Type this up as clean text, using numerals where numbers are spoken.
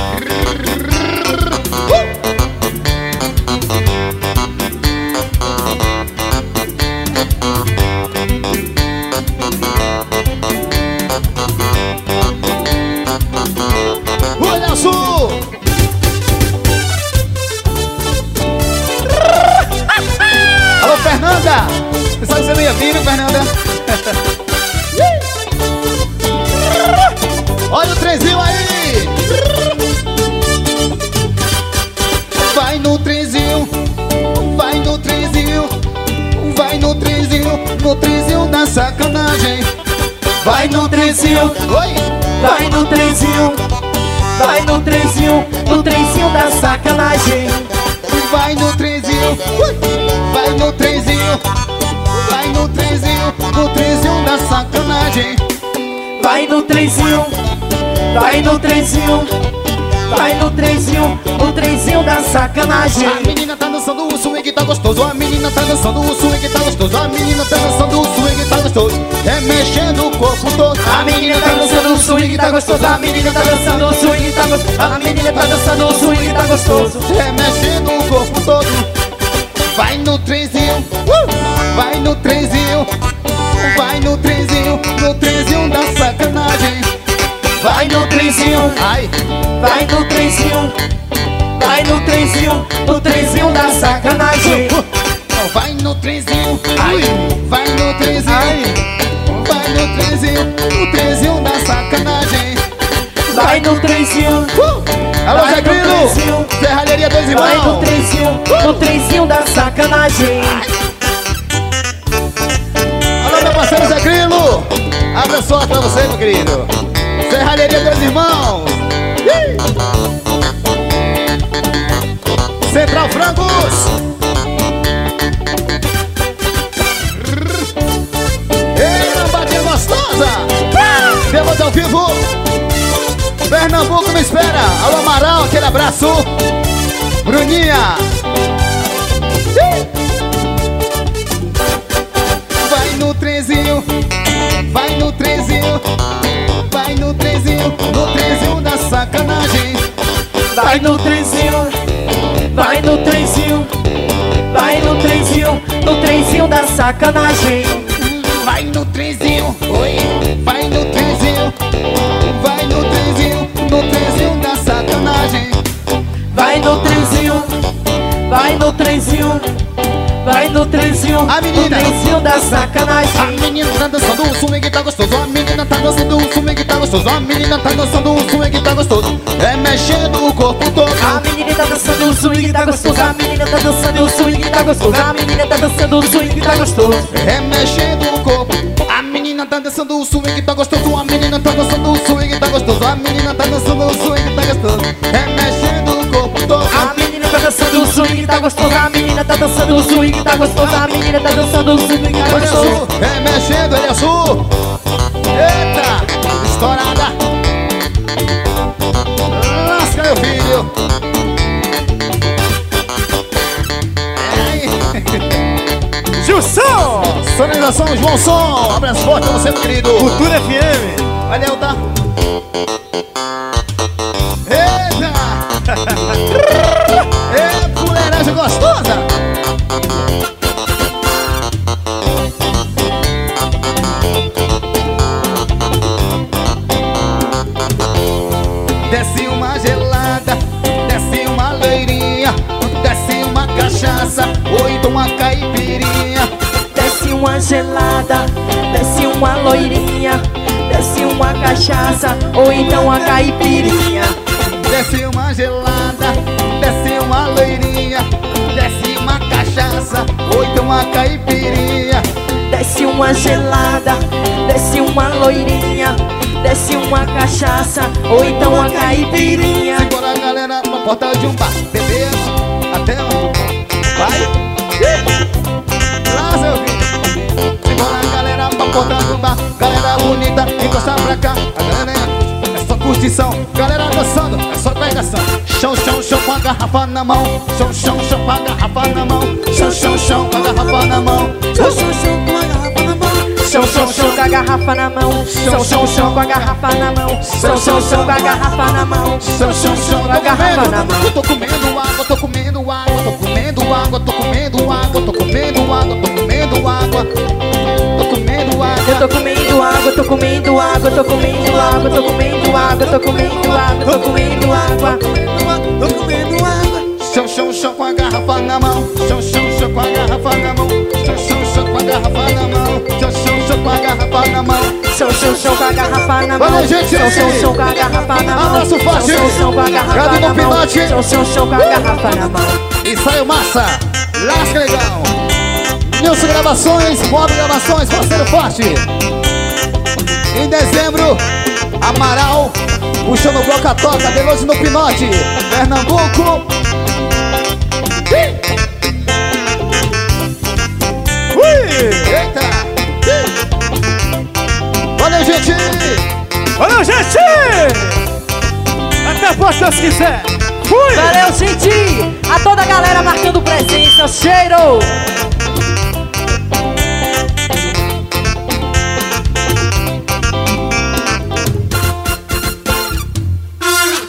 Pensava que você não ia vir, Fernanda. Olha o trenzinho aí. Vai no trenzinho, vai no trenzinho, vai no trenzinho, no trenzinho da sacanagem. Vai no trenzinho, oi. Vai no trenzinho, vai no trenzinho, no trenzinho da sacanagem. Vai no trenzinho, vai no trenzinho, vai no trenzinho, no trenzinho da sacanagem. Vai no trenzinho, vai no trenzinho, vai no trenzinho, no trenzinho da sacanagem. A menina tá dançando o swing, tá gostoso. A menina tá dançando o swing, tá gostoso. A menina tá dançando o swing, tá gostoso. É mexendo o corpo todo. A menina tá dançando o swing, tá gostoso. A menina tá dançando o swing, tá gostoso. A menina tá dançando o swing, tá gostoso. É mexendo o corpo todo. Vai no trenzinho, vai no trenzinho, vai no trenzinho, no trenzinho da sacanagem. Vai no trenzinho, ai, vai no trenzinho, vai no trenzinho, no trenzinho da sacanagem. Vai no trenzinho, ai, vai no trenzinho, vai no trenzinho, no trenzinho da sacanagem. Vai no trenzinho, alô Zé Grilo, Serralheria Dois Irmãos. vai no trenzinho, no trenzinho da sacanagem. Alô meu parceiro Zé Grilo, abre a sorte pra você, meu querido. Serralheria Dois Irmãos. Central Frangos. Ei, lambadinha gostosa. Temos ao vivo Pernambuco me espera. Alô Amaral, aquele abraço. Bruninha. Vai no trenzinho, vai no trenzinho, vai no trenzinho, no trenzinho da sacanagem. Vai no trenzinho, vai no trenzinho, vai no trenzinho, no trenzinho da sacanagem. Vai no trenzinho, oi, vai no trenzinho, vai no trenzinho, no trenzinho da sacanagem. Vai no trenzinho, vai no trenzinho, vai no trenzinho, a menina, no trenzinho da sacanagem. A menina tá dançando o swing, tá gostoso. A menina tá dançando o swing, tá gostoso. A menina tá dançando o swing, tá gostoso. É mexendo o corpo todo. A menina tá dançando o swing, tá gostoso. A menina tá dançando o swing, tá gostoso. A menina tá dançando o swing, tá gostoso. É mexendo o corpo. A menina tá dançando o swing, tá gostoso. A menina tá dançando o swing, tá gostoso. A menina tá dançando o swing, tá gostoso. É mexendo o corpo todo. A menina tá dançando o swing, tá gostoso. A menina tá dançando o swing, tá gostoso. A menina tá dançando o swing, tá gostoso. É mexendo, ele é azul. Eita, estourada. Lasca, meu filho. Gilson! Sonorização João Som. Abraço forte pra você, meu querido. Cultura FM. Vai, Delta. Eita. É fuleiragem gostosa. Desce uma gelada, desce uma loirinha, desce uma cachaça, ou então uma caipirinha. Desce uma gelada, desce uma loirinha, desce uma cachaça, ou então a caipirinha. Desce uma gelada, desce uma loirinha, desce uma cachaça, ou então uma caipirinha. Desce uma gelada, desce uma loirinha, desce uma cachaça, ou então a caipirinha. Segura a galera pra porta de um bar, bebendo até o vai. Lá, seu filho. Segura a galera pra porta de um bar, galera bonita, encosta pra cá. A galera é só curtição, galera dançando, é só pegação. Chão, chão, chão com a garrafa na mão. Chão, chão, chão com a garrafa na mão. Chão, chão, chão com a garrafa na mão. Chão, chão, chão com a garrafa na mão. Chão, Chão, chão, chão com a garrafa na mão. Chão, chão, chão com a garrafa na mão. Chão, chão, chão com a garrafa na mão. Chão, chão, chão com a garrafa na mão. Eu tô comendo água, tô comendo água, tô comendo água, tô comendo água, tô comendo água, tô comendo água, tô comendo água. Eu tô comendo água, tô comendo água, tô comendo água, tô comendo água, tô comendo água, tô comendo água, tô comendo água. Chão, chão, chão com a garrafa na mão. Chão, chão, chão com a garrafa na mão. Chão, chão, chão com a garrafa na mão. Chão, chão, chão com a garrafa na mão. Chão, chão, chão com a garrafa na mão. Valeu, gente! Chão, chão, chão com a garrafa na mão. Abraço forte! Chão, chão, chão com a garrafa Gado na no mão. pinote. Chão, chão, chão com a garrafa na mão. E saiu massa! Lasca legal! Nilson Gravações, Bob Gravações, parceiro forte! Em dezembro, Amaral, puxando o bloco a toca, Veloso no Pinote, Pernambuco. Eita! Valeu, gente! Valeu, gente! Até a próxima, se quiser. Fui! Valeu, gente! A toda a galera marcando presença. Cheiro!